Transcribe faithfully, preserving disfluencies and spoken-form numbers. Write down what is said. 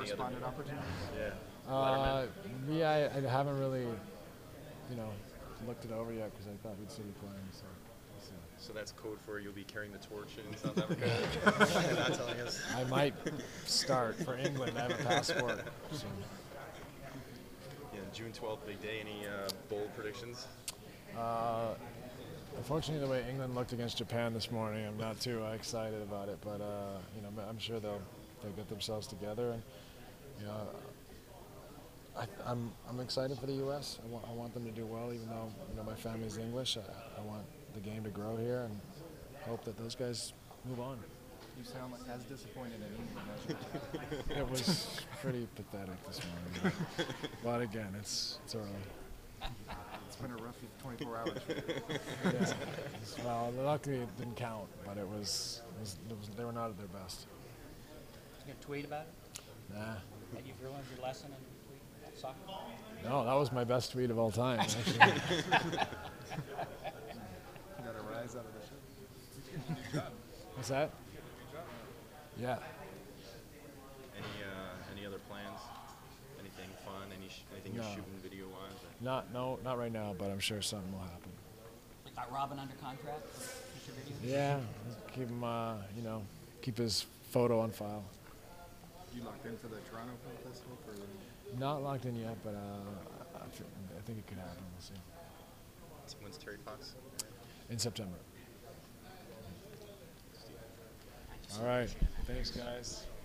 correspondent opportunities? Yeah. Uh, yeah, I, I haven't really, you know, looked it over yet because I thought we'd still be playing. So, we'll see. So that's code for you'll be carrying the torch in South Africa. You're not telling us. I might start for England. I have a passport. So. Yeah, June twelfth, big day. Any uh, bold predictions? Uh, unfortunately, the way England looked against Japan this morning, I'm not too uh, excited about it. But uh, you know, I'm sure they'll they'll get themselves together, and you know, I, I'm I'm excited for the U S. I want I want them to do well, even though you know my family's English. I, I want the game to grow here, and hope that those guys move on. You sound like as disappointed in England as you. It was pretty pathetic this morning, but, but again, it's it's early. It's been a rough twenty-four hours. Yeah. Well, luckily it didn't count, but it was, it was, it was they were not at their best. You gonna tweet about it? Nah. Have you learned your lesson in tweet about soccer? No, that was my best tweet of all time. Actually. You gotta rise out of the ship. What's that? Yeah. Any uh, any other plans? Anything fun? Any sh anything you're No. shooting video wise? Not no, not right now, but I'm sure something will happen. Got Robin under contract for future videos? Yeah, keep him, uh, you know, keep his photo on file. You locked into the Toronto Film Festival for the Not locked in yet, but uh, I, th I think it could happen. We'll see. When's Terry Fox? In September. All right. Thanks, guys.